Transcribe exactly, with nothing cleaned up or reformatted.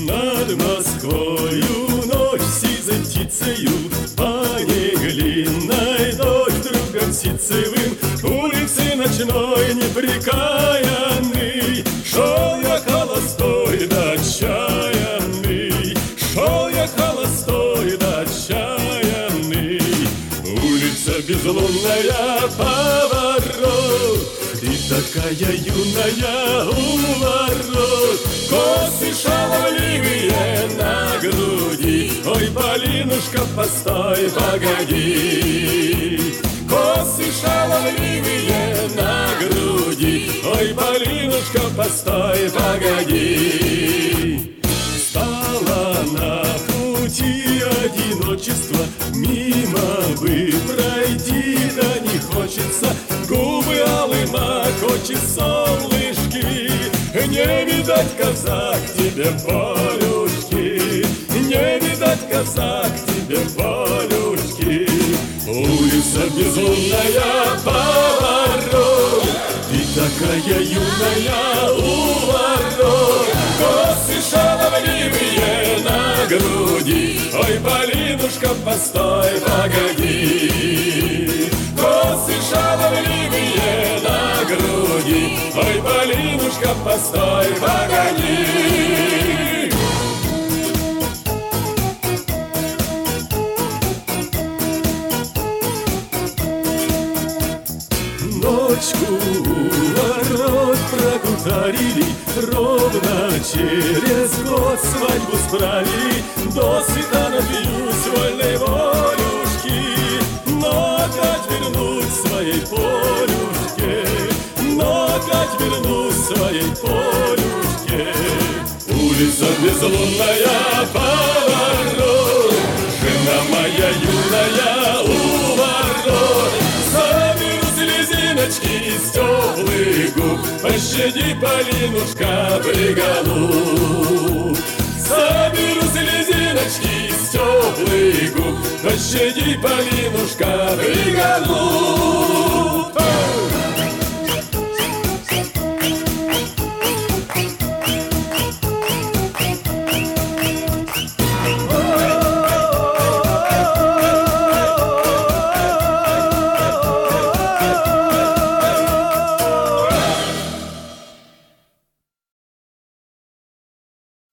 Над Москвою ночь сизой птицею, по неглинной дождь другом ситцевым, улицы ночной непрекаянный. Шел я холостой да отчаянный, шел я холостой да отчаянный. Улица безлунная, поворот, ты такая юная у ворот. Косы шаловливые на груди, ой, Полинушка, постой, погоди. Косы шаловливые на груди, ой, Полинушка, постой, погоди. Стала на пути одиночества, мимо бы пройти, да не хочется. Губы алыма, хочет солнышки, не видать, казак, тебе Полюшки, не видать, казак, тебе Полюшки. Улица безлунная, поворот, ты такая юная у ворот. Косы шаловливые на груди, ой, Полинушка, постой, погоди. Косы шаловливые на груди, ой, Полинушка, постой, погоди. Ночку у ворот прогутарили, ровно через год свадьбу справили. Досыта напьюсь вольной волюшки, но опять вернусь своей Полюшке, но опять вернусь своей Полюшке. Улица безлунная, поворот, жена моя юная у ворот. Заберу слезиночки из теплых губ, пощади, Полинушка, приголуб. Заберу слезиночки из теплых губ, пощади, Полинушка, приголуб.